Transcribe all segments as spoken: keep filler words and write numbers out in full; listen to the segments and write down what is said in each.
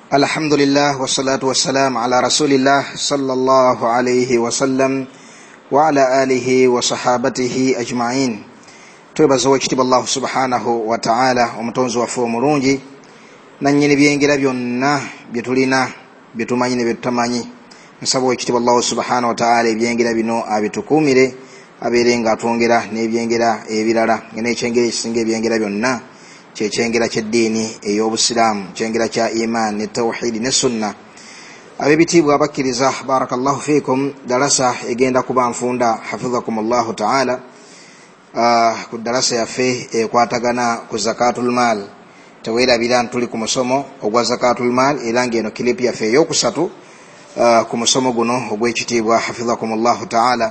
Alhamdulillah wassalatu wassalam ala rasulillah sallallahu alayhi wa sallam wa ala alihi wa sahabatihi ajma'in. Twebaza ekitiibwa Allah subhanahu wa ta'ala omutonzi waffe omulungi nannyini byengera byonna bye tulina bye tumanyi ne bye tutamanyi. Nsaba ekitiibwa Allah subhanahu wa ta'ala ebyengera bino abitukuumire abeere nga atwongera n'ebyengera ebirala n'ekyengera ekisinga ebyengera byonna ky'ekyengera ky'eddiini ey'obusiraamu, kyengera kya iman ne tawhidi ne sunna. Ab'ebitiibwa abakkiriza, barakallahu fiikum, darasa egenda kuba nfunda hafidhakum Allahu ta'ala ku darasa yaffe ekwatagana ku zakatul mal. Teweerabira ntuli ku musomo ogwa zakatul mal era ng'eno kilipi yaffe ey'okusatu ku musomo guno ogw'ekitiibwa hafidhakum Allahu ta'ala.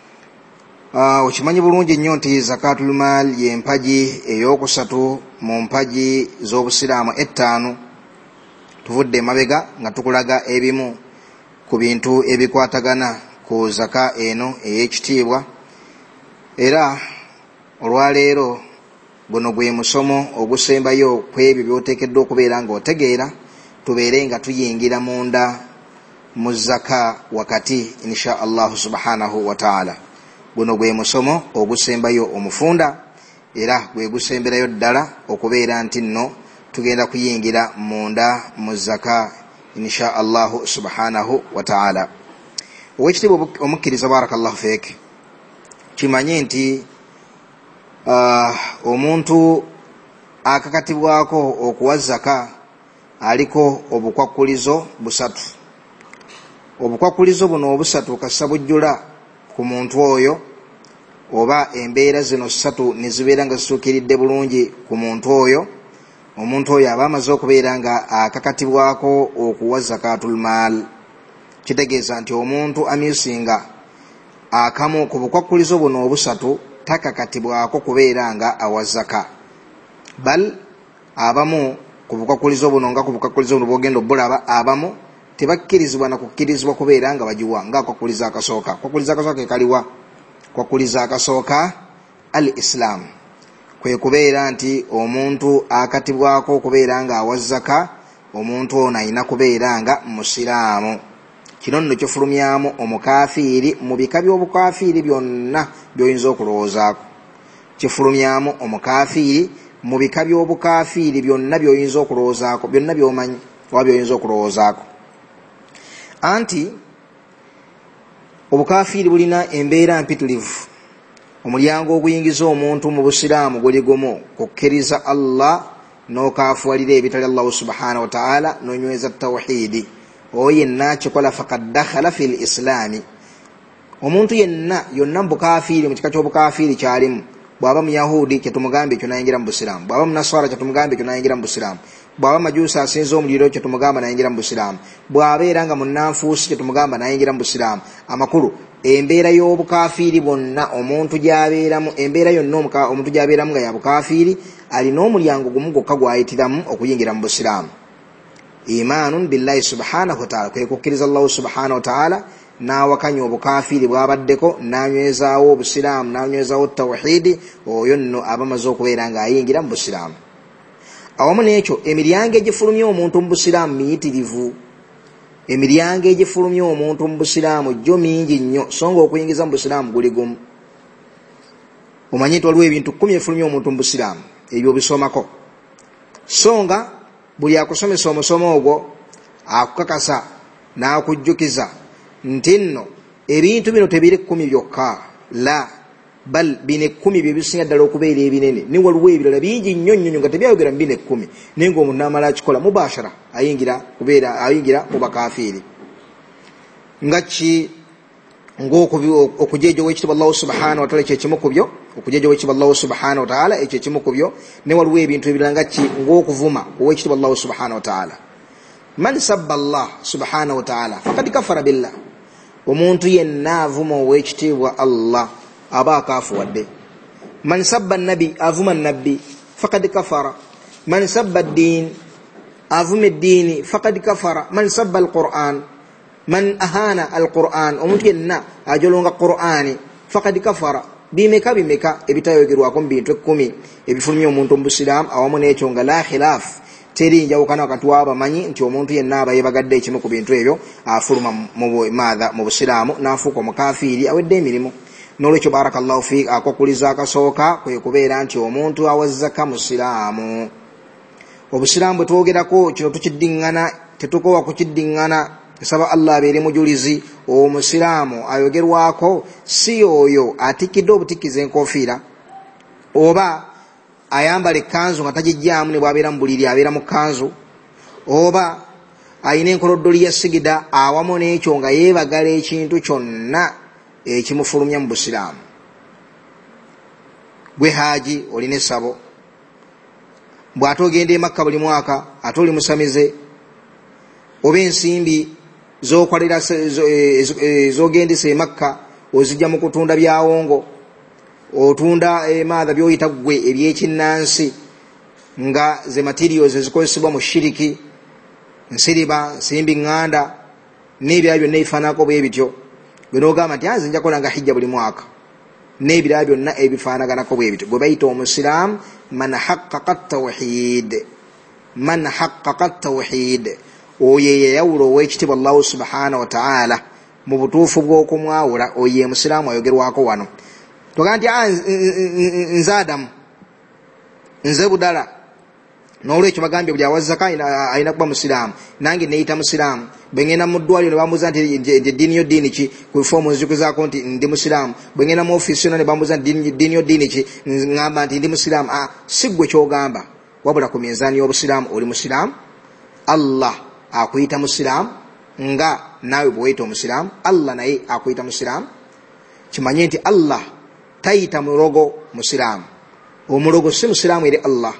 Uh, ukimanyi bulungi nnyo nti zakatul mal y'empagi ey'okusatu mu mpagi z'obusiraamu ettaano. Tuvudde emabega nga tukulaga ebimu ku bintu ebikwatagana ku zaka eno ey'ekitiibwa, era olwaleero guno gwe musomo ogusembayo ku ebyo by'oteekeddwa okubeera ng'otegeera, tubeere nga tuyingira munda mu zaka wakati insha Allahu subhanahu wa ta'ala. Guno gwe musomo ogusembayo omufunda era gwe gusemberayo ddala okubeera nti nno tugenda kuyingira munda mu zaka insha Allahu subhanahu wa ta'ala. Owekitiibwa omukkiriza, barakallahu feek, kimanye nti uh, omuntu akakatibwako okuwa zaka aliko obukwakkulizo busatu. Obukwakkulizo buno obusatu kassa bujjula ku muntu oyo, oba embeera zino ssatu ne zibeera nga zituukiridde bulungi ku muntu oyo, omuntu oyo aba amaze okubeera nga akakatibwako okuwa zakatul mal. Kitegeeza nti omuntu amyusinga akamu ku bukwakkulizo buno obusatu takakatibwako kubeera nga awa zaka. Bal abamu ku bukwakkulizo buno nga ku bukwakkulizo buno bwogenda obbulaba, abamu tebakkirizibwa na kukkirizibwa kubeera nga bagiwa nga kwakkuliza akasooka. Kwakkuliza akasooka ekaliwa? Kwakkuliza akasooka al islam, kwe kubeera nti omuntu akatibwako okubeera nga awa zaka, omuntu ono ayina kubeera nga musiraamu. Kino nno kifulumyamu omukafiiri mu bika by'obukafiiri byonna by'oyinza okulowoozaako. Kifulumyamu omukafiiri mu bika by'obukafiiri byonna by'oyinza okulowoozaako, byonna by'omanyi oba by'oyinza okulowoozaako. Anti obukafiiri bulina embeera mpitirivu. Omulyango oguyingiza omuntu mu busiraamu guli gumu: kukkiriza Allah n'okaafuwalira ebitali Allah subhanahu wa ta'ala n'onyweza tawhidi. Oyo yenna kikola faqad dakhala fil islami. Omuntu yenna yonna mu bukafiiri, mu kika ky'obukafiiri kyalimu. Bw'aba muyahudi kyetumugamba ekyo nayingira mu busiraamu, bw'aba munaswara kyetumugamba ekyo nayingira mu busiraamu, bw'aba majuusi asinza omuliro kyetumugamba nayingira mu busiraamu, bw'abeera nga munnanfuusi kyetumugamba nayingira mu busiraamu. Amakulu embeera y'obukafiiri bonna omuntu gy'abeeramu, embeera yonna omuntu gy'abeeramu nga ya bukafiiri, alina omulyango gumu gwokka gw'ayitiramu okuyingira mu busiraamu. Imaanun billahi subhanahu wa ta'ala, kwe kukkiriza Allah subhanahu wa ta'ala, n'awakanya obukafiiri bw'abaddeko, n'anywezaawo obusiraamu, n'anywezaawo tawhidi, oyo nno aba amaze okubeera ng'ayingira mu busiraamu. Awamu n'ekyo, emiryango egifulumya omuntu mu busiraamu miyitirivu. Emiryango egifulumya omuntu mu busiraamu gyo mingi nnyo, so nga okuyingiza mu busiraamu guli gumu. Omanyi nti waliwo ebintu kkumi ebifulumya omuntu mu busiraamu, ebyo obisomako. So nga buli akusomesa omusomo ogwo akukakasa n'akujjukiza nti nno ebintu bino tebiri kkumi byokka, la bal bine kkumi bye bisinga ddala okubeera ebinene. Ni waliwo ebirala bingi nnyo nnyo nga tebyayogera mu bine kkumi, naye ng'omuntu n'amala akikola mubashara, ayingira kubeera ayingira mu bakafiiri. Nga ki ng'okujeja ow'ekitiibwa Allah subhanahu wa ta'ala kyekimu ku byo, okujeja ow'ekitiibwa Allah subhanahu wa ta'ala ekyo kimu ku byo. Ne waliwo ebintu ebirala nga ki ng'okuvuma ow'ekitiibwa Allah subhanahu wa ta'ala. Man sabba Allah subhanahu wa ta'ala faqad kafara billah. Omuntu yenna avuma ow'ekitiibwa Allah aba akaafuwadde. Man sabba nabi, avuma nabbi, faqad kafara. Man sabba ad-din, avuma ad-dini, faqad kafara. Man sabba al-Qur'an, man ahana al-Qur'an, omuntu yenna ajolonga Qur'ani, faqad kafara. Bimeka bimeka ebitayogerwako mu bintu ekkumi ebifulumya omuntu mu busiraamu, awamu n'ekyo nga la khilaaf teri njawukana wakati w'abamanyi nti omuntu yenna aba yebagadde ekimu ku bintu ebyo afuluma mu maadha mu busiraamu n'afuuka omukafiiri awedde emirimu. N'olwekyo barakallahu fiik akwakuliza akasooka kwe kubeera nti omuntu awazzaka musiraamu. Obusiraamu bwe twogerako kino tukiddiŋŋana, tetukowa kukiddiŋŋana. Nsaba Allah abeere mujulizi. Omusiraamu ayogerwako si oyo atikidde obutikkiza enkofiira oba ayambala ekkanzu nga tagijjaamu ne bw'abeera mu buliri abeera mu kkanzu, oba ayina enkoloddoli ya sigida awamu n'ekyo nga yeebagala ekintu kyonna ekimufulumya mu busiraamu. Gwe haaji olina essabo, bw'ate ogenda e Makka buli mwaka ate oli musamize, oba ensimbi z'okolera z'ogendesa e Makka ozijja mu kutunda byawongo, otunda emaadha by'oyita ggwe ebyekinnansi nga ze materials ezikozesebwa mu shiriki, nsiriba, nsimbi ŋŋanda n'ebirala byonna ebifaananako bwe bityo. Gwe n'ogamba nti nze nja kukola nga hijja buli mwaka n'ebirala byonna ebifaanaganako bwe bityo. Gwe bayita omusiraamu man haqqaqa tawhid, man haqqaqa tawhid. Oyo yeyawula ow'ekitiibwa Allahu subhanahu wa ta'ala mu butuufu bw'okumwawula. Oyo ye musiraamu ayogerwako wano. Toga nti nze Adamu, nze Budala, n'olwekyo bagambye buli awazzaka ayina kuba musiraamu. Nange neeyita musiraamu. Bwe ngenda mu ddwaliro ne bambuuza nti eddiini yo ddiini ki, ku foomu nzikuzaako nti ndi musiraamu. Bwe ngenda mu ofiisi yonna ne bambuuza nti ddiini yo ddiini ki, ngamba nti ndi musiraamu. Ah, si ggwe ky'ogamba, wabula ku minzaani y'obusiraamu oli musiraamu. Allah akuyita musiraamu nga naawe bwe weyita omusiraamu. Allah naye akuyita musiraamu. Kimanye nti Allah tayita mulogo musiraamu. Omulogo si musiraamu eri Allah.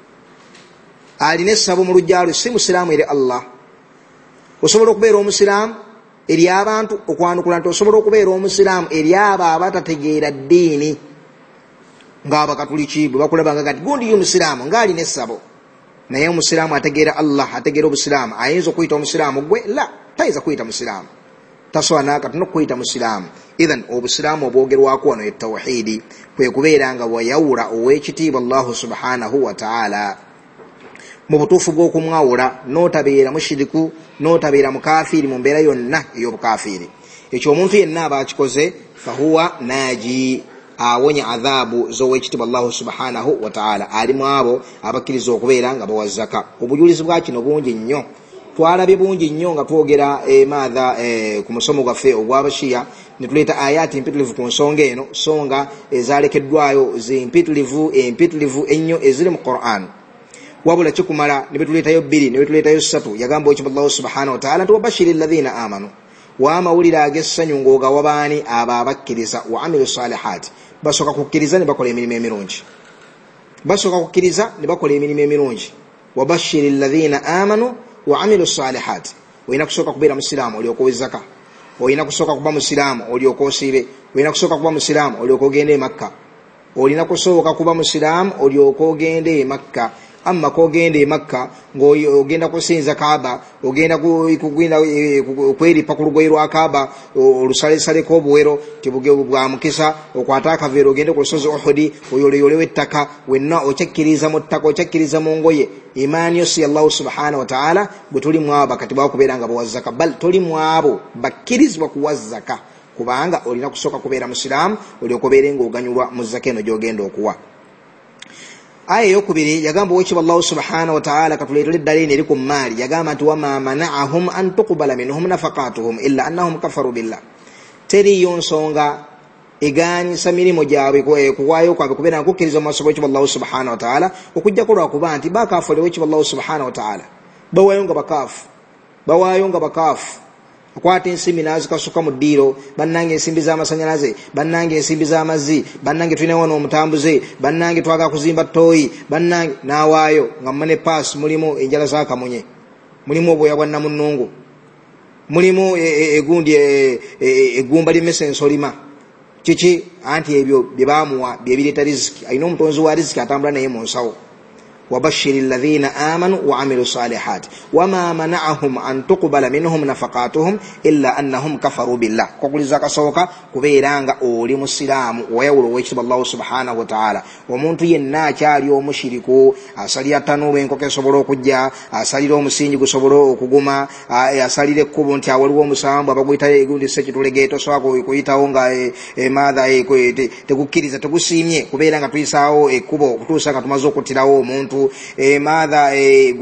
Alina essabo mu lujjalo si musiraamu eri Allah. Osobola okubeera omusiraamu eri abantu, okwanukula nti osobola okubeera omusiraamu eri abo abatategeera ddiini ng'Abakatuliki bwe bakulabanga kati gundi ye musiraamu ng'alina essabo. Naye omusiraamu ategeera Allah, ategeera obusiraamu, ayinza okuyita omusiraamu gwe? La, tayinza kuyita musiraamu. Tasobola n'akati n'okuyita musiraamu. Idhan obusiraamu obwogerwako wano ye tawhiidi, kwe kubeera nga wayawula ow'ekitiibwa Allahu subhanahu wa ta'ala mu butuufu bw'okumwawula, n'otabeera mushiriku, n'otabeera mukafiiri mu mbeera yonna ey'obukafiiri. Ekyo omuntu yenna aba akikoze fahuwa naaji, awonya adhaabu z'ow'ekitiibwa Allahu subhanahu wa ta'ala. Ali mu abo abakkiriza okubeera nga bawazzaka. Obujulizi bwa kino bungi nnyo, twalabye bungi nnyo nga twogera emaadha ku musomo gwaffe ogw'Abashiya, ne tuleeta ayati mpitirivu ku nsonga eno, songa ezalekeddwayo zimpitirivu empitirivu ennyo eziri mu Qur'an. Wabula kikumala ne betuleetayo bbiri ne betuleetayo ssatu. Yagamba ekyo Allah subhanahu wa ta'ala nti wabashiril ladhina amanu, wa mawulira ag'essanyu ng'ogawa baani abo abakkiriza, wa amilu salihati, basooka kukkiriza ne bakola emirimu emirungi. Basooka kukkiriza ne bakola emirimu emirungi. Wabashiril ladhina amanu wa amilu salihati. Oyina kusooka kubeera musiraamu olyoka owezzaka. Oyina kusooka kuba musiraamu olyoka osiibe. Oyina kusooka kuba musiraamu olyoka ogende e Makka. Olina kusooka kuba musiraamu olyoka ogende e Makka. Amma kogenda e Makka ng'ogenda kusinza Kaaba, ogenda kugenda kweripa ku lugoye lwa Kaaba olusalesale k'obuwero bwa mukisa, okwata akaveero ogende ku lusozi Uhudi oyoleyolewo ettaka, wenna okyakkiriza mu ttaka, okyakkiriza mu ngoye. Imaani yo si Allah subhanahu wa ta'ala bwe tuli mu abo kati bakubeera nga bawazzaka, bal tuli mu abo bakkirizibwa kuwazzaka, kubanga olina kusooka kubeera musiraamu olyoka obeere ng'oganyulwa mu zaka eno gy'ogenda okuwa. Aya eyokubiri yagamba ow'ekitiibwa Allah subhanahu wa ta'ala katuleetera eddala eno eri ku maali. Yagamba nti wama mana'ahum an tuqbala minhum nafaqatuhum illa annahum kafaru billah. Teriyo nsonga egaanyisa mirimu gyabwe kuwaayo kwabwe kubeera nga kukkiriza mu maaso g'ow'ekitiibwa Allah subhanahu wa ta'ala, okujjako lwakuba nti bakaafu ow'ekitiibwa Allah subhanahu wa ta'ala bawaayo nga bakaafu, bawaayo nga bakaafu. Akwata ensimbi n'azikasuka mu ddiiro, bannange ensimbi z'amasanyalaze, bannange ensimbi z'amazzi, bannange tulina wano omutambuze, bannange twagala kuzimba ttooyi, bannange n'awaayo nga mmane paasi mulimu enjala z'akamunye, mulimu obwoya bwa namunnungu, mulimu egundi eggumba ly'emmese ensolima. Kiki? Anti ebyo bye baamuwa bye bireeta riziki. Alina omutonzi wa riziki atambula naye mu nsawo. وبشر الذين آمنوا وعملوا الصالحات وما منعهم أن تقبل منهم نفقاتهم إلا أنهم كفروا بالله كقول زكا سوكا كبيرانغا أولي مسلام ويولو ويكتب الله سبحانه وتعالى ومنتو ينا كالي ومشركو أسالي أتانو بينكو كسبرو كجا أسالي رو مسيني كسبرو كغما أسالي لكوبون تاولو مسام بابا كويتا يقول سجد لغيتو سواكو كويتا ونغا ماذا tekukiriza tegusimye kubeera nga tuyisaawo ekkubo kutuusa nga tumaze okuttirawo omuntu maatha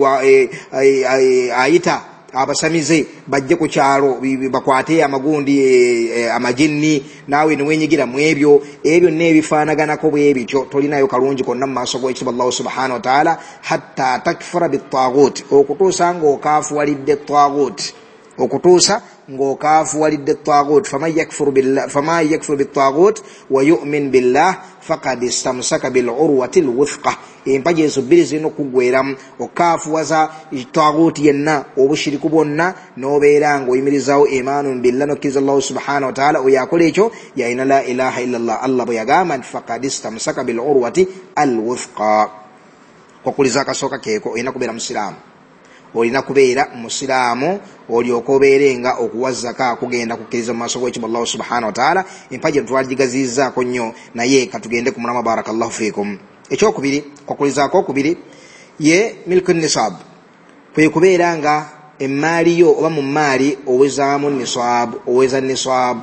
ayita abasamize bajje ku kyalo bakwate amagundi amajinni naawe ne wenyigira mu ebyo ebyo n'ebifaanaganako bwe bityo tolinayo kalungi konna mu maaso g'ekitiibwa Allah subhanahu wa ta'ala hatta takfura bit-taaghut okutuusa ng'okaafuwalidde taaghut okutuusa ng'okaafuwalidde taaghut faman yakfur billah faman yakfur bit-taaghut wa yu'min billah faqad istamsaka bil-urwati al-wuthqa empaji ezo bbiri zirina okuggweramu okaafuwaza taaghut yenna obushiriku bwonna n'obeera ng'oyimirizaawo imaanun billah n'okkiriza Allah subhanahu wa ta'ala oyo akola ekyo yalina la ilaha illallah Allah bwe yagamba nti faqad istamsaka bil-urwati al-wuthqa okuliza akasooka keeko olina kubeera musiraamu olina kubeera musiraamu olyoka obeerenga okuwa zaka kugenda kukkiriza mu maaso g'ekitiibwa Allah subhanahu wa ta'ala empaji twagigazizzaako nnyo naye katugende ku mulama barakallahu fiikum ekyokubiri kwakulizaako okubiri ye milku nisab kwe kubeera nga emmaali yo oba mu maali owezaamu nisab oweza nisab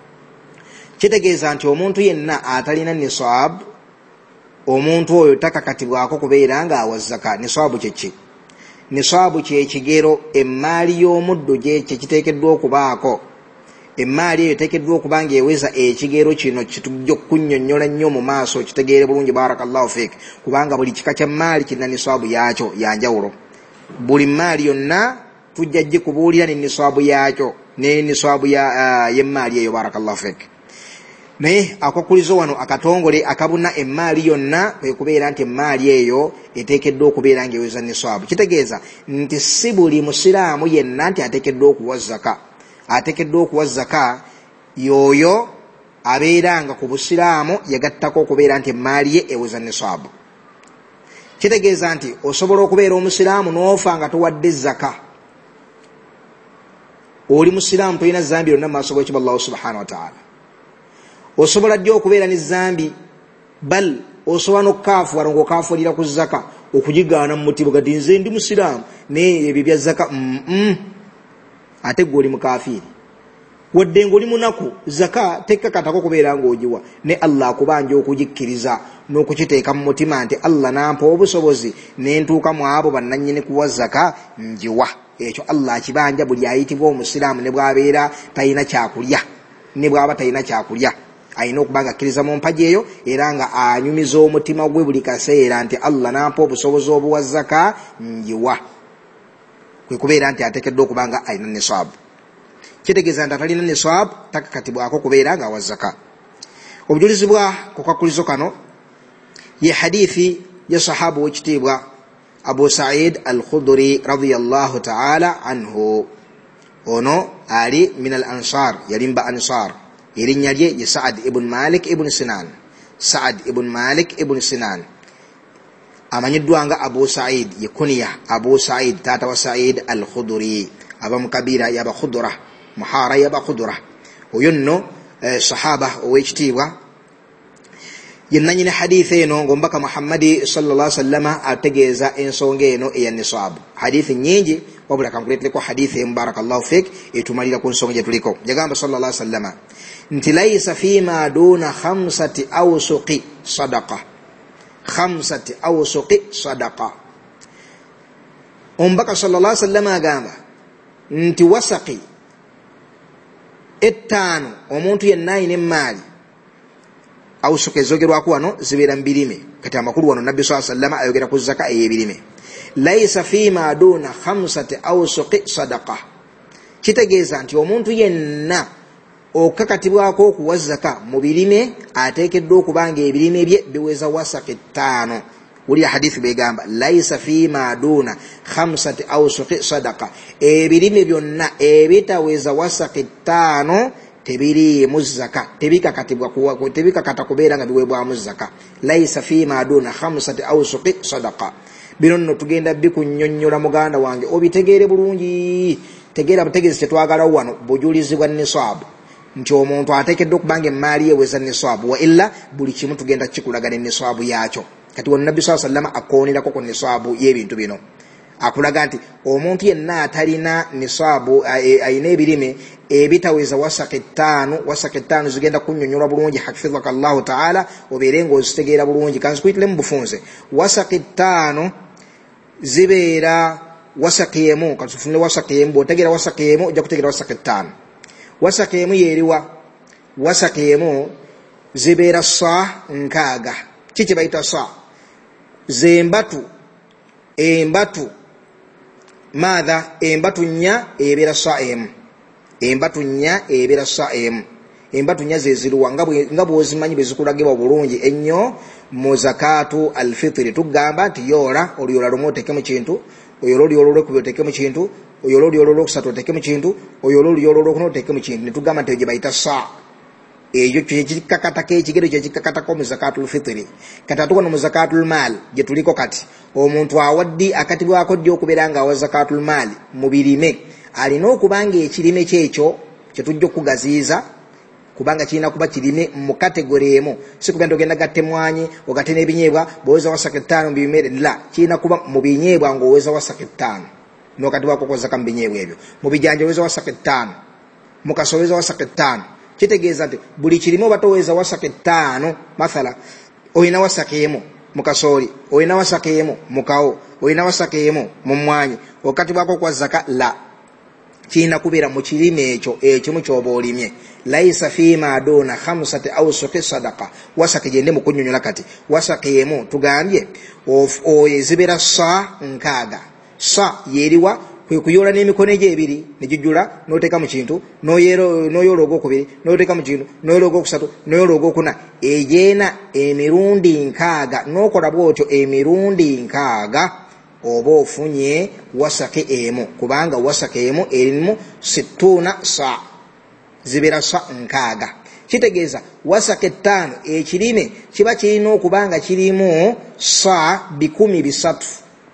kitegeeza nti omuntu yenna atalina nisab omuntu oyo takakatibwako kubeera nga awa zaka nisabu kyeki nisabu kyekigero emmaali y'omuddo gye kiteekeddwa okubaako emmaali eyo eteekeddwa okuba nga eweza ekigero kino kitujja okunnyonnyola nnyo mu maaso kitegeere bulungi barakallahu fiik kubanga buli kika kya maali kirina nisabu yaakyo yanjawulo buli maali yonna tujja gikubuulira ne nisabu yaakyo ne nisabu ya y'emmaali eyo barakallahu fiik naye akwakulizo wano akatongole akabuna emmaali yonna ekubeera nti emmaali eyo eteekeddwa okubeera ng'eweza nisaabu kitegeeza nti si buli musiraamu yenna nti ateekeddwa okuwa zaka ateekeddwa okuwa zaka yoyo abeera nga ku busiraamu yagattako okubeera nti emmaali ye eweza nisaabu kitegeeza nti osobola okubeera omusiraamu n'ofa nga towadde zaka oli musiraamu tolina zambi yonna mu maaso g'ekitiibwa Allah subhanahu wa ta'ala osobola ddyo okubeera ne zambi bal osobola n'okukaafuwala ng'okaafuwalira ku zaka okugigaana mu mutima kati nze ndi musiraamu naye ebyo bya zaka mm ate gwe oli mukaafiiri wadde ng'oli munaku zaka tekkakatako kubeera ng'ogiwa ne Allah akubanja okugikkiriza n'okukiteeka mu mutima nti Allah nampa obusobozi ne ntuuka mu abo bannannyini kuwa zaka ngiwa ekyo Allah akibanja buli ayitibwa omusiraamu ne bw'abeera talina kyakulya ne bw'aba talina kyakulya ayina okuba nga akkiriza mu mpaji eyo era nga anyumiza omutima gwe buli kaseera nti Allah nampa obusobozi obuwa zaka ngiwa kwe kubeera nti ateekeddwa okuba nga alina nisaabu kitegeeza nti atalina nisaabu takakatibwako kubeera nga awa zaka obujulizi bwa kukwakulizo kano ye hadithi ya sahaba w'ekitiibwa Abu Sa'id al-Khudri radiyallahu ta'ala anhu ono ali min al-ansar yalimba ansar erinnya lye ye Sa'ad ibn Malik ibn Sinan Sa'ad ibn Malik ibn Sinan amanyiddwa nga Abu Sa'id ye kunya Abu Sa'id taata wa Sa'id al-Khudri aba mukabira yaba Khudra muhara yaba Khudra oyo nno eh, sahaba ow'ekitiibwa yennanyini hadithi eno ngombaka Muhammadi sallallahu alaihi wasallam ategeeza ensonga eno eya nisaabu hadithi nyingi wabula kankuleetereko hadithi mubarakallahu fik etumalira ku nsonga gye tuliko yagamba sallallahu alaihi wasallam nti laysa fima duna khamsati awsuqi sadaqa khamsati awsuqi sadaqa ombaka sallallahu alaihi wasallam agamba nti wasaqi ettano omuntu yenna ayina emmaali awsuqi ezogerwako wano zibeera mbirime kati amakulu wano nabbi sallallahu alaihi wasallam ayogera ku zaka ey'ebirime laysa fima duna khamsati awsuqi sadaqa kitegeeza nti omuntu yenna okakatibwako okuwa zaka mu birime ateekeddwa okuba nga ebirime bye biweza wasaqi ttaano wulira hadithi begamba laysa fima duna khamsati awsuqi sadaqa ebirime byonna ebitaweza wasaqi ttaano tebiriimu zaka tebikakatibwa kuwa tebikakata kubeera nga biweebwamu zaka laysa fima duna khamsati awsuqi sadaqa bino nno tugenda bikunnyonnyola muganda wange obitegeere bulungi. Tegeera butegeezi kyetwagalawo wano bujulizi bwa nisaabu nti omuntu ateekeddwa okubanga emmaali eweza nisaabu wa illa buli kimu tugenda kikulaga ne nisaabu yaakyo. Kati wano nabbi sallallahu alayhi wa sallam akoonerako ku nisaabu y'ebintu bino akulaga nti omuntu yenna atalina nisaabu ayina ebirime ebitaweza wasaka ttaano wasaka ttaano zigenda kunnyonnyola bulungi hafidhaka Allahu taala obeere ng'ozitegeera bulungi. Kanzikuyitire mu bufunze wasaka ttaano zibeera wasaka emu. Katufune wasaka emu bw'otegeera wasaka emu ojja kutegeera wasaka ttaano. Wasaka emu yeeriwa wasaka emu zibeera saa nkaaga. Kiki bayita saa zembatu embatu maadha embatu nnya ebeera saa emu. Embatu nnya ebeera saa emu. Embatu nnya zeziruwa nga bw'ozimanyi bezikulagibwa bulungi ennyo mu zakatu alfitiri. Tugamba nti yoola olyola lumu otekemu kintu, oyoola olyola olwokubiri otekemu kintu, oyoola olyola olwokusatu otekemu kintu, oyoola olyola olwokuna otekemu kintu. Ne tugamba nti gye bayita saa. Eyo kyekikakatako ekigero kyekikakatako mu zakatul fitiri. Kati ate wano mu zakatul maal gye tuliko kati omuntu awaddi akatibwako ddi okubeera nga awa zakatul maal mu birime alina okubanga ekirime kyekyo kyetujja okugaziiza kubanga kirina kuba kirime mu kategori emu. Si kuba nti ogenda gatte mwanyi ogatte n'ebinyeebwa bw'oweza wasaka ttaano mu bimere la kirina kuba mu binyeebwa ng'oweza wasaka ttaano n'okatibwako kozaka mu binyeebwa ebyo. Mu bijanja oweza wasaka ttaano, mu kaso oweza wasaka ttaano. Kitegeeza nti buli kirime oba toweza wasaka ttaano mathala oyina wasaka emu mu kasooli, oyina wasaka emu mu kawo, oyina wasaka emu mu mwanyi okatibwako kwa zaka la kirina kubeera mu kirime ekyo ekimu ky'oba olimye. Laisa fima duna khamsati awsuqi sadaqa. Wasaka gende mu kunnyonnyola kati wasaka emu tugambye zibeera saa nkaaga. Saa yeeriwa kwe kuyoola n'emikono egyo ebiri ne gijjula n'oteeka mu kintu n'oyoola ogwokubiri n'oteeka mu kintu n'oyoola ogwokusatu n'oyoola ogwokuna egyena emirundi nkaaga. N'okola bw'otyo emirundi nkaaga oba ofunye wasaka emu kubanga wasaka emu erimu situna saa zibeera saa nkaaga. Kitegeeza wasaka ttaano ekirime kiba kirina okubanga kirimu saa bikumi bisatu.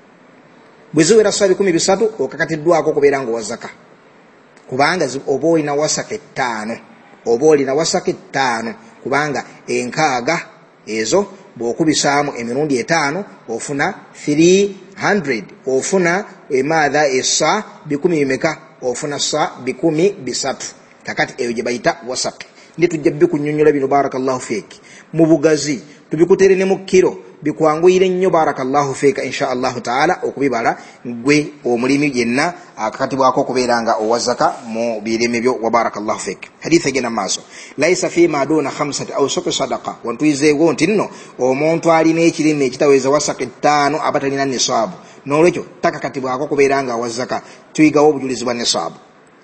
Bwe ziwera saa bikumi bisatu okakatiddwako okubeera nga wazaka kubanga oba olina wasaka ttaano oba olina wasaka ttaano kubanga enkaaga ezo bw'okubisaamu emirundi etaano ofuna three hundred ofuna emaadha essa bikumi bimeka ofuna saa bikumi bisatu. Kakati eyo gye bayita wasaka. Ndi tujja bikunnyonnyola bino barakallahu feeki mu bugazi tubikutere ne mu kiro bikwanguyire nnyo barakallahu feeka insha Allahu taala okubibala gwe omulimi yenna akakatibwako okubeera nga owazaka mu birime byo wa barakallahu feeka. Hadithi egenda maaso laisa fima duna khamsati awsuqi sadaqa. Wantuyizeewo nti nno omuntu alina ekirime ekitaweza wasaka ttaano aba talina nisaabu n'olwekyo takakatibwako okubeera nga awazaka. Tuyigawo obujulizi bwa nisaabu.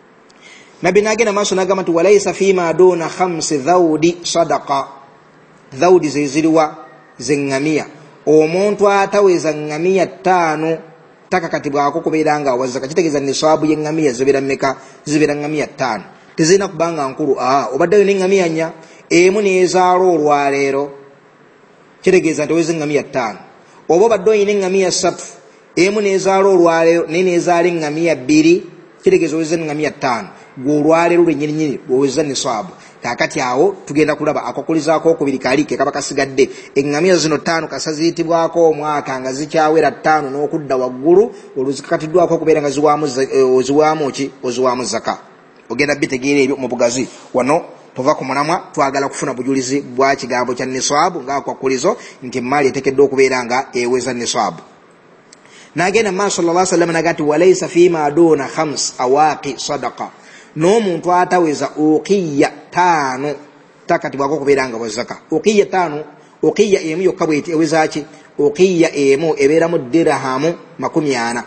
Nabbi n'agenda maaso n'agamba nti walaisa fima duna khamsi dhawdi sadaqa. Dhawdi ze ziriwa zengamiya. Omuntu ataweza ngamiya ttaano takakatibwako kubeera nga awazaka. Kitegeeza nisaabu y'engamiya zibeera mmeka? Zibeera ngamiya ttaano. Tezirina kubanga nkulu aa obaddeyo n'engamiya nnya emu neezaala olwaleero. Kitegeeza nti oweza engamiya ttaano. Oba obadde oyina engamiya ssatu emu neezaala olwaleero naye neezaala engamiya bbiri. Kitegeeza oweza engamiya ttaano. Gwe olwaleero lwennyininyini oweza nisaabu. Kakati awo tugenda kulaba akakulizaako okubiri kali ke kaba kasigadde. Engamiya zino ttaano kasa ziyitibwako omwaka nga zikyawera ttaano n'okudda waggulu oluzikakatiddwako okubeera nga ziwaamu oziwaamu ki oziwaamu zaka. Ogenda bitegeera ebyo mu bugazi wano tova ku mulamwa twagala kufuna bujulizi bwa kigambo kya nisaabu ng'akwakulizo nti emmaali eteekeddwa okubeera nga eweza nisaabu. N'agenda maaso sallallahu alayhi wa sallam n'agamba nti walaysa fiima duuna khams awaaqi sadaqa. N'omuntu ataweza uqiya ttaano takatibwako okubeera nga wazaka. Uqiya ttaano uqiya emu yokka bw'eti eweza ki? Uqiya emu ebeeramu dirhamu makumi ana.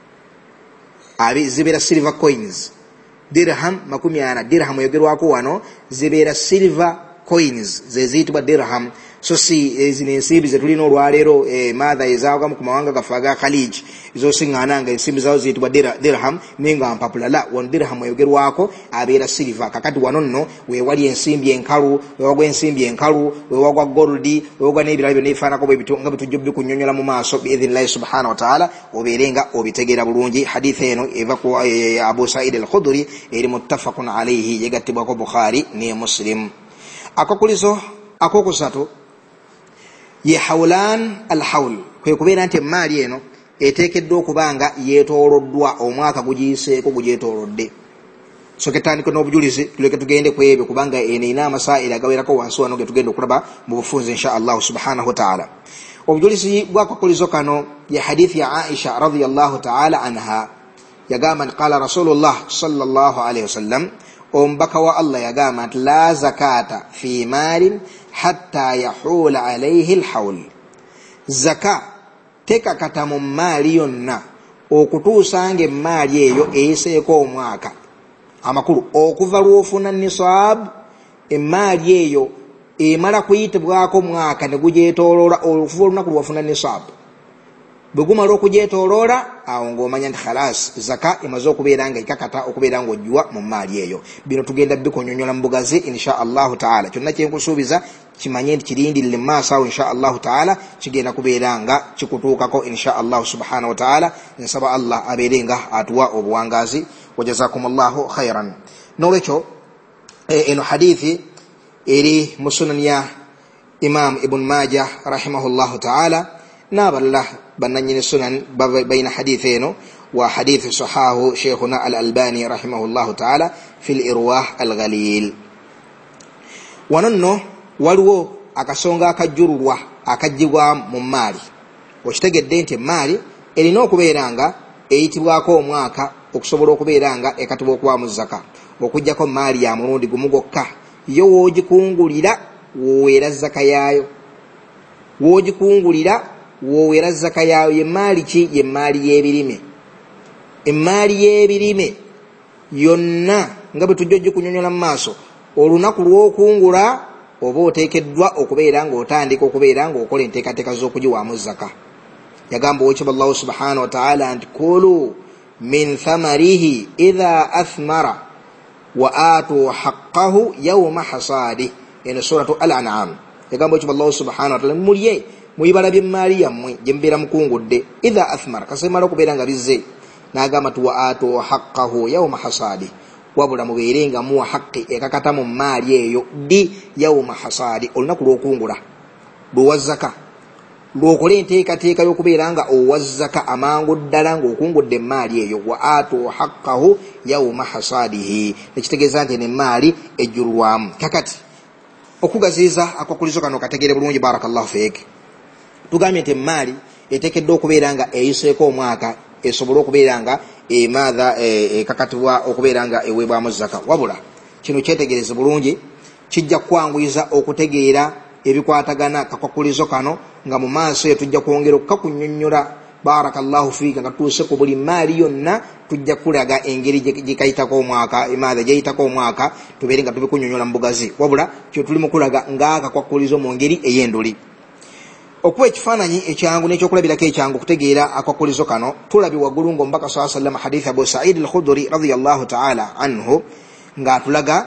Abi zibeera silver coins. Dirham makumi ana. Dirham yogerwako wano zibeera silver coins ze ziyitibwa dirham so si zino ensimbi zetulina olwaleero eh, maatha ezagamu ku mawanga gaffe aga Khalij ezosiŋŋaananga ensimbi zawo ziyitibwa dirham naye nga mpapula la wano dirham eyogerwako abeera silver. Kakati wano nno weewali ensimbi enkalu, weewagwa ensimbi enkalu, weewagwa goldi, weewagwa n'ebirala byonna ebifaanako bwe bityo nga bitujja bikunyonyola mu maaso biidhinillahi subhanahu wa ta'ala obeere nga obitegeera bulungi. Hadith eno eva ku eh, Abu Sa'id al-Khudri eri muttafaqun alayhi yegattibwako Bukhari ne Muslim. Akakulizo akokusatu ye hawlan al-hawl kwe kubeera nti emaali eno eteekeddwa okubanga yeetooloddwa omwaka gugiyiseeko gugyetoolodde. So ketandika n'obujulizi tuleke tugende ku ebyo kubanga eno ina amasaa'ira agawerako wansi wano ge tugenda okulaba mu bufunze insha Allah subhanahu wa ta'ala. Obujulizi bw'akakulizo kano ye hadithi ya Aisha radhiyallahu ta'ala anha yagamba nti qala Rasulullah sallallahu alayhi wasallam ombaka wa Allah yagamba nti la zakata fi malin hatta yahula alayhi alhawl. Zaka teka kata mu maali yonna okutuusa nga emaali eyo eyiseeko omwaka. Amakulu okuva lw'ofuna nisab emaali eyo emala kuyitibwako mwaka ne gugyetooloola okuva olunaku lw'ofuna nisab. Bwe gumala okugyetooloola awo ng'omanya nti khalas zaka emaze okubeera nga ikakata okubeera ng'ojjwa mu maali eyo. Bino tugenda bikunyonyola mu bugazi insha Allahu ta'ala. Kyonna kyenkusuubiza kimanye nti kirindirire mu maaso awo insha Allahu ta'ala kigenda kubeera nga kikutuukako insha Allahu subhanahu wa ta'ala. Nsaba Allah abeere nga atuwa obuwangazi. Wajazakumullahu khairan. N'olwekyo eno hadithi eri mu sunan ya Imam Ibn Majah rahimahullahu ta'ala n'abalala bannannyini sunan bayina hadithi eno wa hadithi sahahu Sheikhuna al-Albani rahimahullahu ta'ala fil irwah al-ghalil. Wano nno waliwo akasonga akajjululwa akajjibwa mu maali. Okitegedde nti emaali erina okubeera nga eyitibwako omwaka okusobola okubeera nga ekatibwa okuwaamu zaka okuggyako maali ya mulundi gumu gwokka. Yo woogikungulira woweera zaka yaayo, woogikungulira woweera zaka yaayo. Ye maali ki? Ye maali y'ebirime. Emaali y'ebirime yonna nga bwe tujja ogikunyonyola mu maaso olunaku lw'okungula oba oteekeddwa okubeera ng'otandika okubeera ng'okola enteekateeka z'okugiwaamu zaka. Yagamba oweekitiibwa Allah subhanahu wa ta'ala nti kulu min thamarihi idha athmara wa atu haqqahu yawma hasadi. Eno suratu al-An'am. Yagamba oweekitiibwa Allah subhanahu wa ta'ala mulye mwibala by'emaali yammwe gye mubeera mukungudde idha athmara kasemala okubeera nga bizze. N'agamba tu wa atu haqqahu yawma hasadi wabula mubeere nga muwa haqqi ekakata mu maali eyo di yawma hasadi olunaku lw'okungula lw'owa zaka lw'okola enteekateeka y'okubeera nga owa zaka amangu ddala ng'okungudde emaali eyo. Wa atu haqqahu yawma hasadihi nekitegeeza nti n'emaali ejjululwamu. Kakati okugaziiza akakulizo kano kategere bulungi barakallahu feek. Tugambye nti emaali eteekeddwa okubeera nga eyiseeko omwaka esobola okubeera nga emaatha ekakatibwa okubeera nga eweebwamu zaka. Wabula kino kyetegereze bulungi kijja kwanguyiza okutegeera ebikwatagana kakwakulizo kano nga mu maaso eyo tujja kwongera okukakunyonnyola barakallahu fiika nga tuuse ku buli maali yonna tujja kulaga engeri gyekayitako omwaka emaatha gyeyitako omwaka tubeere nga tubikunyonnyola mu bugazi. Wabula kyo tuli mu kulaga ng'akakwakulizo mu ngeri ey'enduli. Okuwa ekifaananyi ekyangu n'ekyokulabirako ekyangu kutegeera akwakulizo kano tulabye waggulu ng'omubaka sallallahu alayhi wa sallam hadithi Abu Sa'id al-Khudri radhiyallahu ta'ala anhu ng'atulaga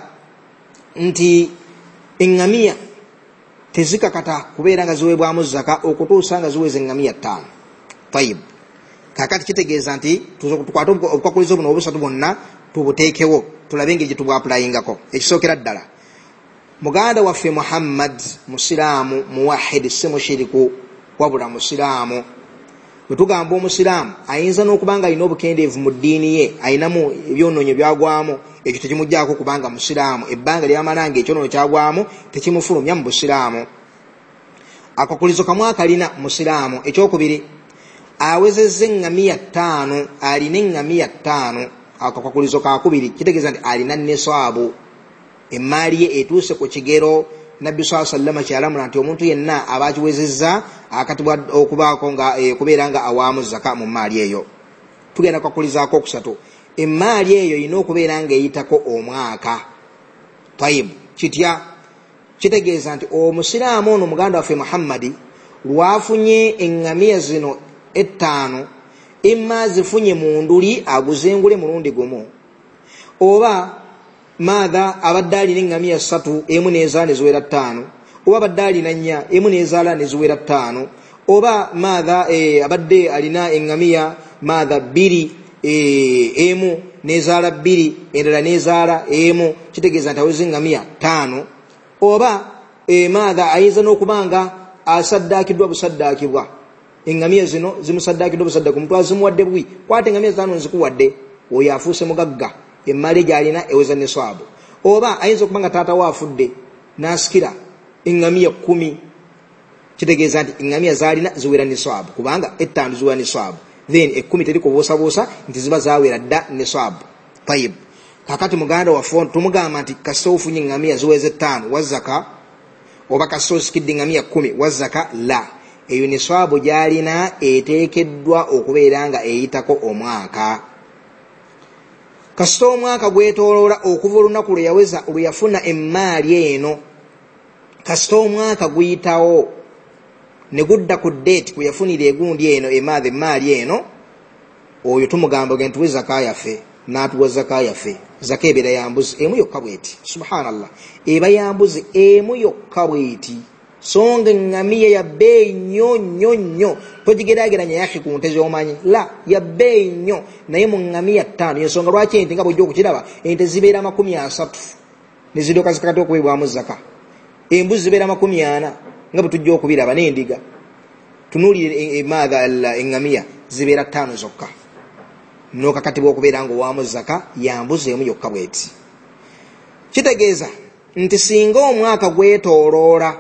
nti eŋŋamiya tezikakata kubeera nga ziweebwamu zaka okutuusa nga ziweze eŋŋamiya ttaano. Tayib, kakati kitegeeza nti tukwate obukwakulizo buno obusatu bwonna tubuteekewo tulabe engeri gye tubwapulayingako. Ekisookera ddala muganda waffe Muhammad musiraamu muwahidi si mushiriku wabula musiraamu. Bwe tugamba omusiraamu ayinza n'okuba nga alina obukendeevu mu ddiini ye ayinamu ebyonoonyo byagwamu ekyo tekimuggyako kubanga musiraamu ebbanga lyamala nga ekyonoonyo kyagwamu tekimufulumya mu busiraamu. Akakulizo kamu akalina musiraamu. Ekyokubiri awezezza eŋŋamiya ttaano alina eŋŋamiya ttaano. Akakulizo kakubiri kitegeeza nti alina nisaabu emaali ye etuuse ku kigero Nabbi sallallahu alayhi wa sallam kyalamula nti omuntu yenna aba akiwezezza akatibwa okubaako nga kubeera nga awaamu zaka mu maali eyo. Tugenda kwakulizaako okusatu emaali eyo erina okubeera nga eyitako omwaka. Tayib, kitya kitegeeza nti omusiraamu ono muganda waffe Muhammadi lwafunye eŋŋamiya zino ettaano imma zifunye mu nduli aguzengule mulundi gumu oba maadha abadde alina eŋŋamiya ssatu emu nezaala neziwera ttaano oba abadde alina nnya emu nezaala neziwera ttaano oba maadha e, abadde alina eŋŋamiya maadha bbiri e, emu nezaala bbiri endala nezaala emu kitegeeza nti aweza eŋŋamiya ttaano oba e, maadha ayinza n'okubanga asaddaakidwa busaddaakibwa eŋŋamiya zino zimusaddaakidwa busaddaaki omuntu azimuwadde buwi kwata eŋŋamiya zitaano nzikuwadde oyo afuuse mugagga emmale gy'alina eweza niswabu oba ayinza okuba nga taata we afudde n'asikira eŋŋamiya kkumi kitegeeza nti eŋŋamiya z'alina ziwera niswabu kubanga ettaano ziwera niswabu then ekkumi teri kubuusabuusa nti ziba zawera dda niswabu tayib kakati muganda waffe tumugamba nti kasita ofunye eŋŋamiya ziweza ettaano wazzaka oba kasita osikidde eŋŋamiya kkumi wazzaka la eyo niswabu gy'alina eteekeddwa okubeera nga eyitako omwaka kasita omwaka gwetooloola okuva olunaku lwe yaweza lwe yafuna emmaali eno kasita omwaka guyitawo ne gudda ku ddeeti kwe yafunira egundi eno emaadha emmaali eno oyo tumugamba ge ntuwe zaka yaffe n'atuwa zaka yaffe zaka ebeera ya mbuzi emu yokka bweti subhanallah eba ya mbuzi emu yokka bweti songa eŋŋamiya ya bbeeyi nnyo nnyo nnyo togigeraageranya yakhe ku nte z'omanyi la ya bbeeyi nnyo naye mu ŋŋamiya ttaano yensonga lwaki ente nga bwojja okukiraba ente zibeera amakumi asatu ne ziryoka zikakati okuweebwamu zaka embuzi zibeera amakumi ana nga bwe tujja okubiraba n'endiga tunuulire emaadha eŋŋamiya zibeera ttaano zokka n'okakatibwa okubeera nga owaamu zaka ya mbuzi emu yokka bweti kitegeeza nti singa omwaka gwetooloola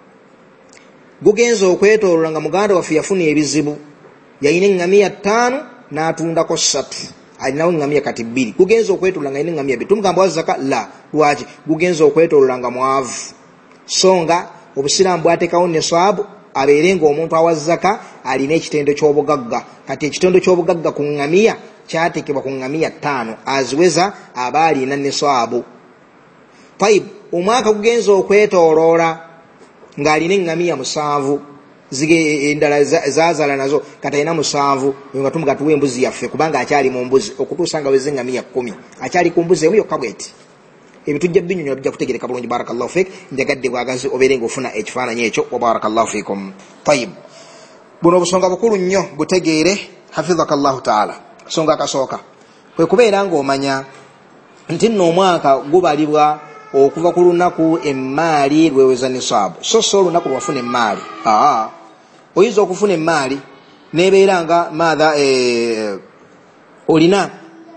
gugenza okwetooloola nga muganda waffe yafuna ebizibu yalina eŋŋamiya ttaano n'atundako ssatu alinawo eŋŋamiya kati bbiri gugenza okwetooloola nga alina eŋŋamiya bbiri tumugamba wa zaka la lwaki gugenza okwetooloola nga mwavu so nga obusiraamu bwateekawo neswabu abeere ng'omuntu awa zaka alina ekitendo ky'obugagga kati ekitendo ky'obugagga ku ŋŋamiya kyateekebwa ku ŋŋamiya ttaano aziweza aba alina neswabu tayib omwaka gugenza okwetooloola ng'alina eŋŋamiya musanvu endala zazaala nazo kati alina musanvu nga tumuga tuwa embuzi yaffe kubanga akyali mu mbuzi okutuusa nga weza eŋŋamiya kkumi akyali ku mbuzi emu yokka bweti ebyo tujja binyonyola bijja kutegereka bulungi barakallahu fiik njagadde bwagazi obeere ng'ofuna ekifaananyi ekyo wa barakallahu fiikum tayib buno obusonga bukulu nnyo butegeere hafidhaka llahu taala songa akasooka kwe kubeera ng'omanya nti nno omwaka gubalibwa okuva ku lunaku emmaali lweweza nisaabu so so olunaku lwafuna emmaali aa oyinza okufuna emmaali nebeera nga maadha e, olina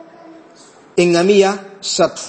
eŋŋamiya ssatu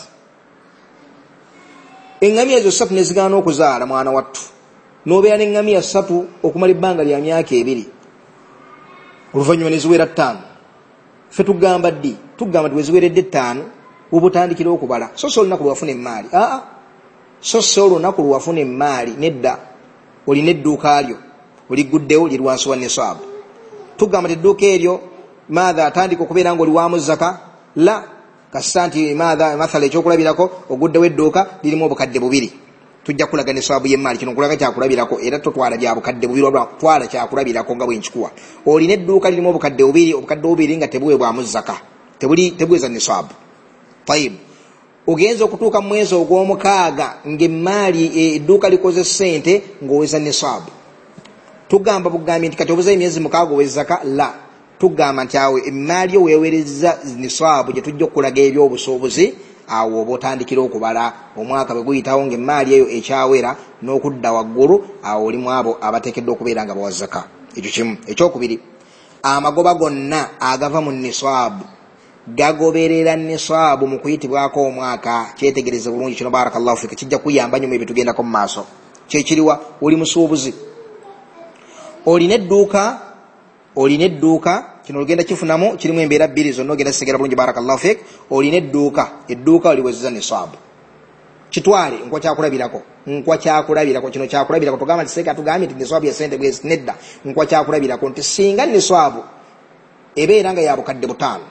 eŋŋamiya ezo ssatu nezigaana okuzaala mwana wattu n'obeera n'eŋŋamiya ssatu okumala ebbanga lya myaka ebiri oluvannyuma neziwera ttaano ffe tugamba ddi tugamba nti weziweredde ttaano wobutandikira okubala so so olunaku lwafuna emmaali aa so so olunaku lwafuna emmaali nedda olina edduuka lyo oliguddewo liri wansi wa nisaabu tugamba nti edduuka eryo maadha atandika okubeera nga oli waamu zaka la kasita nti maadha mathala ekyokulabirako oguddewo edduuka lirimu obukadde bubiri tujja kulaga nisaabu y'emmaali kino nkulaga kyakulabirako era totwala bya bukadde bubiri wabula twala kyakulabirako nga bwe nkikuwa olina edduuka lirimu obukadde bubiri obukadde bubiri nga tebuweebwamu zaka tebuli tebuweza nisaabu tayib ogenza okutuuka mu mwezi ogw'omukaaga ng'emmaali edduuka likoze ssente ng'oweza nisaabu tugamba bugambi nti kati obuza emyezi mukaaga oweza zaka la tugamba nti awo emmaali yo weewereza nisaabu gye tujja okulaga ebyobusuubuzi awo oba otandikira okubala omwaka bwe guyitawo ng'emmaali eyo ekyawera n'okudda waggulu awo olimu abo abateekeddwa okubeera nga bawa zaka ekyo kimu ekyokubiri amagoba gonna agava mu nisaabu gagoberera nisaabu mu kuyitibwako omwaka kyetegereze bulungi kino barakallahu fika kijja kuyamba nnyo mu ebitugendako mu maaso kyekiriwa oli musuubuzi olina edduuka olina edduuka kino olugenda kifunamu kirimu embeera bbiri zonna ogenda kitegera bulungi barakallahu fik olina edduuka edduuka oliwezeza nisaabu kitwale nkwa kyakulabirako nkwa kyakulabirako kino kyakulabirako tugamba nti seeka tugambye nti nisaabu ya sente bwezi nedda nkwa kyakulabirako nti singa nisaabu ebeera nga ya bukadde butaano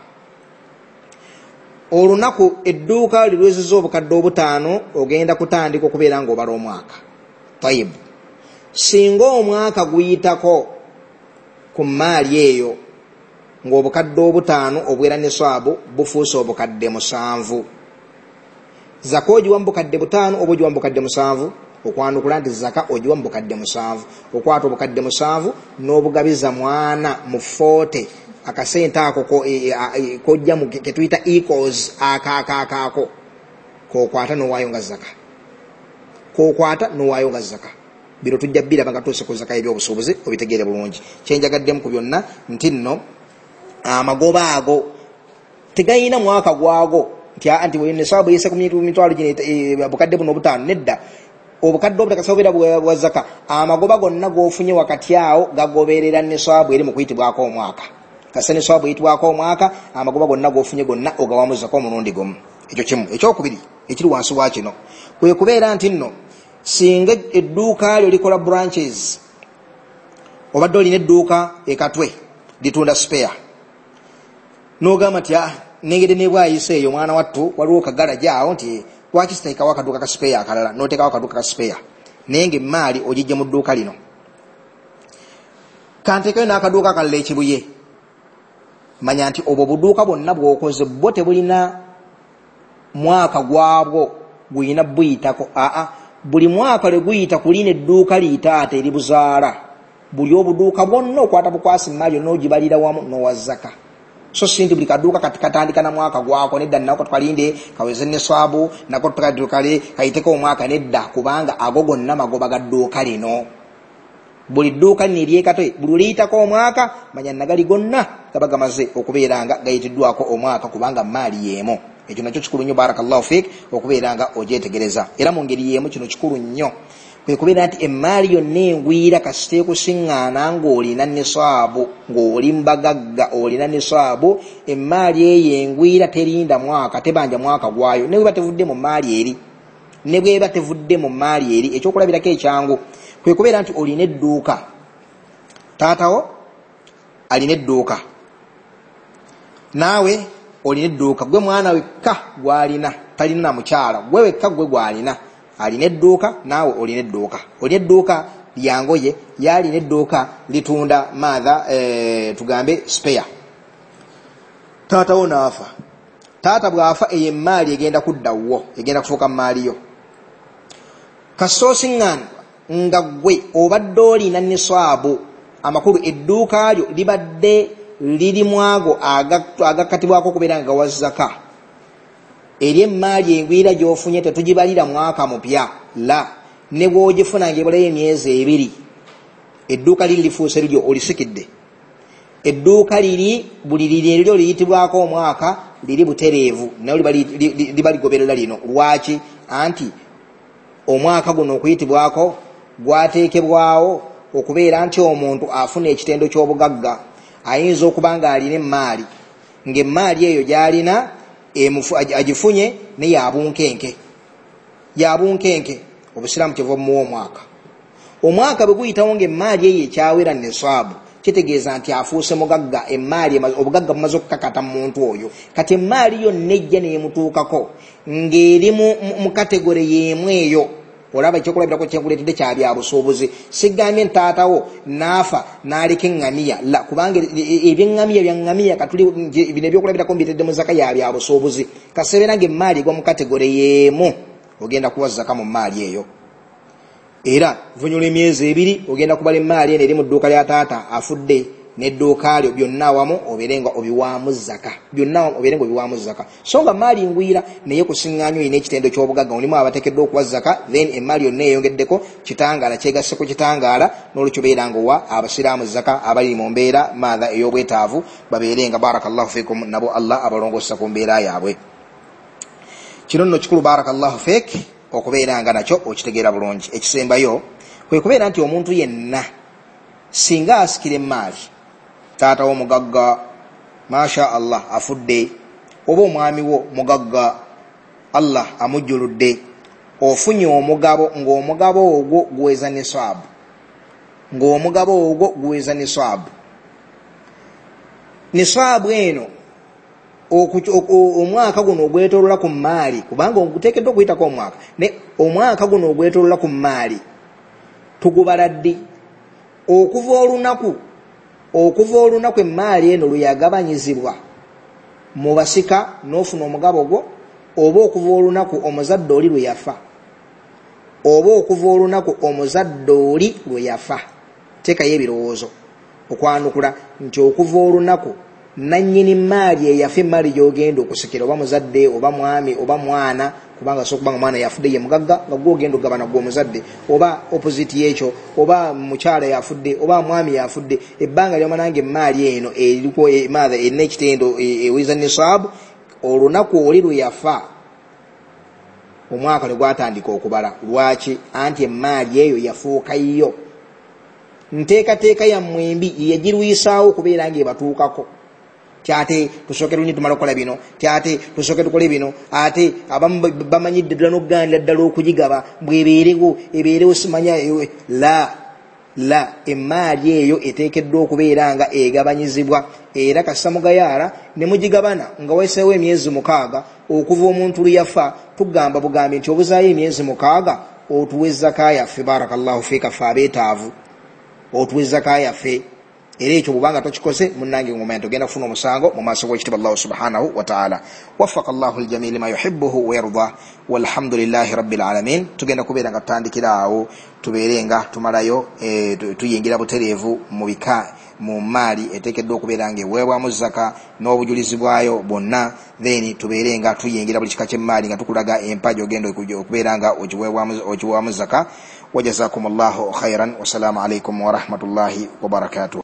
olunaku edduuka lirwezeza obukadde obutaano ogenda kutandika okubeera ng'obala omwaka Tayib. Singa omwaka guyitako ku mmaali eyo ng'obukadde obutaano obwera niswabu bufuuse obukadde musanvu. Zaka ogiwa mu bukadde butaano oba ogiwa mu bukadde musanvu? Okwanukula nti zaka ogiwa mu bukadde musanvu. Okwata obukadde musanvu n'obugabiza mwana mu forty akasente ako kojja mu ke tuyita equals akaakaakaako kookwata n'owaayo nga zaka. Kookwata n'owaayo nga zaka. Biro tujja biraba nga tuuse ku zaka y'ebyobusuubuzi obitegeere bulungi. Kyenjagaddemu ku byonna nti nno amagoba ago tegayina mwaka gwago nti anti nisaabu yese ku mitwalo gino bukadde buno obutaano. Nedda, obukadde obutakasobera bwa zaka amagoba gonna g'ofunye wakati awo gagoberera nisaabu eri mu kuyitibwako omwaka. Kasa nisaabu eyitibwako omwaka amagoba gonna g'ofunye gonna ogawamu zaka omulundi gumu. Ekyo kimu. Ekyokubiri ekiri wansi wa kino kwe kubeera nti nno singa edduuka lyo likola branches, obadde olina edduuka ekatwe litunda spare, n'ogamba nti nengede ne bwayise eyo mwana wattu waliwo kagalaja awo nti lwaki sitaikawo akaduuka ka spare akalala, n'oteekawo akaduuka ka spare naye ng'emmaali ogijja mu dduuka lino. Kanteekayo n'akaduuka akalala ekibuye, manya nti obwo buduuka bwonna bw'okoze bwo tebulina mwaka gwabwo guyina buyitako. Aa, buli mwaka lwe guyita kulina edduuka liyita ate eri buzaala. Buli obuduuka bwonna okwata bukwasi mmaali yonna ogibalira wamu n'owa zaka. So sinti buli kaduuka katandika na mwaka gwako. Nedda nako twalinde kaweze niswabu nako tukadukale kayiteko omwaka. Nedda, kubanga ago gonna magoba ga dduuka lino. Buli dduuka lino eryekatwe buli liyitako omwaka manya nagali gonna gaba gamaze okubeera nga gayitiddwako omwaka kubanga mmaali yeemu. Ekyo nakyo kikulu nnyo, barakallahu fiik, okubeera nga ogyetegereza. Era mu ngeri yeemu kino kikulu nnyo. Kwe kubeera nti emmaali yonna engwira kasita ekusiŋŋaana ng'olina nisaabu, ng'oli mbagagga olina nisaabu, emmaali eyo engwira terinda mwaka, tebanja mwaka gwayo. Ne bweba tevudde mu mmaali eri, ne bweba tevudde mu mmaali eri, ekyokulabirako ekyangu kwe kubeera nti olina edduuka. Taatawo alina edduuka, naawe olina edduuka. Gwe mwana wekka gwalina, talina na mukyala, gwe wekka gwe gwalina. Alina edduuka, naawe olina edduuka. Olina edduuka lyangoye, yalina edduuka litunda maatha eh, tugambe spare. Taatawo naafa. Taata bw'afa eyo emmaali egenda kuddawo, egenda kufuuka mmaali yo. Kasosiŋŋaana nga gwe obadde olina nisaabu, amakulu edduuka lyo libadde liri mwago agakatibwako okubeera nga wa zaka. Eri emmaali engwira gy'ofunye tetugibalira mwaka mupya, la, ne bw'ogifuna ng'ebulayo emyezi ebiri, edduuka liri lifuuse liryo olisikidde. Edduuka liri buli liri eryo liyitibwako omwaka liri butereevu, naye liba ligoberera lino. Lwaki? Anti omwaka guno okuyitibwako gwateekebwawo okubeera nti omuntu afuna ekitendo ky'obugagga. Ayinza okuba ng'alina emmaali, ng'emmaali eyo gy'alina agifunye ne yabunkenke. Yabunkenke obusiraamu kyeva omuwa omwaka. Omwaka bwe guyitawo ng'emmaali eyo ekyawera nisaabu, kitegeeza nti afuuse mugagga. Emmaali obugagga bumaze okukakata mu muntu oyo. Kati emmaali yonna ejja neemutuukako ng'eri mu kategore y'emu eyo. Olaba ekyokulabirako kyenkuleetedde kya bya busuubuzi. Sigambye ntaatawo naafa n'aleka eŋŋamiya, la, kubanga eby'eŋŋamiya bya ŋŋamiya katuli bino ebyokulabirako mbitedde mu zaka ya bya busuubuzi. Kasebeera ng'emmaali egwa mu kategore y'emu, ogenda kuwa zaka mu mmaali eyo. Era vunyula emyezi ebiri ogenda kubala emmaali eno eri mu dduuka lya taata afudde n'edduuka lyo byonna awamu obeerenga obiwaamu zaka. Byonna awamu obeerenga obiwaamu zaka. So nga mmaali ngwira naye kusiŋŋaanya olina ekitendo ky'obugagga, olimu abateekeddwa okuwa zaka, then emmaali yonna eyongeddeko kitangaala kyegasse ku kitangaala, n'olwekyo beera ng'owa abasiraamu zaka abali mu mbeera maatha ey'obwetaavu babeerenga, barakallahu fiikum, nabo Allah abalongoosa ku mbeera yaabwe. Kino nno kikulu, barakallahu fiik, okubeera nga nakyo okitegeera bulungi. Ekisembayo kwe kubeera nti omuntu yenna singa asikira emmaali, taata wo mugagga masha Allah afudde, oba omwami wo mugagga Allah amujjuludde, ofunye omugabo ng'omugabo ogwo guweza nisaabu, ng'omugabo ogwo guweza nisaabu. Nisaabu eno omwaka guno ogwetolola ku mmaali, kubanga oguteekeddwa okuyitako omwaka, ne omwaka guno ogwetolola ku mmaali tugubala ddi okuva olunaku okuva olunaku emaali eno lwe yagabanyizibwa mu basika n'ofuna omugabo gwo, oba okuva olunaku omuzadde oli lwe yafa, oba okuva olunaku omuzadde oli lwe yafa. Teekayo ebirowoozo okwanukula nti okuva olunaku nannyini maali eyafa emaali gy'ogenda okusikira, oba muzadde oba mwami oba mwana, kubanga so kubanga mwana yafudde ye mugagga nga gw'ogenda okugabana gwo omuzadde, oba opposite y'ekyo, oba mukyala yafudde oba mwami yafudde, ebbanga lyomananga emaali eno eriko emaatha erina ekitendo ewiza nisaabu, olunaku oli lwe yafa omwaka ne gwatandika okubala. Lwaki? Anti emaali eyo yafuuka yo. Nteekateeka yammwe embi yagirwisaawo okubeera ng'ebatuukako. Kyate tusooke lunyi tumala okukola bino, kyate tusooke tukole bino, ate abamu bamanyidde ddala n'okugaanira ddala okugigaba bwebeerewo ebeerewo simanya la la emaali eyo eteekeddwa okubeera nga egabanyizibwa. Era kasita mugayaala ne mugigabana nga wayiseewo emyezi mukaaga okuva omuntu lwe yafa, tugamba bugambi nti obuzaayo emyezi mukaaga otuwe zaka yaffe. Barakallahu fiika ffe abeetaavu, otuwe zaka yaffe. Era ekyo bubanga tokikoze munnange ngomanya togenda kufuna omusango mu maaso g'ekitiibwa Allah subhanahu wa ta'ala. Waffaqa Allahu al-jamii lima yuhibbuhu wa yarda walhamdulillahi rabbil alamin. Tugenda kubeera nga tutandikira awo tubeere nga tumalayo e, tuyingira butereevu mu bika mu maali eteekeddwa okubeera nga eweebwamu zaka n'obujulizi bwayo bwonna, then tubeere nga tuyingira buli kika ky'emaali nga tukulaga empaji ogenda okubeera nga okiweebwamu zaka. Wajazakumullahu khairan. Wassalamu alaikum wa rahmatullahi wa barakatuh.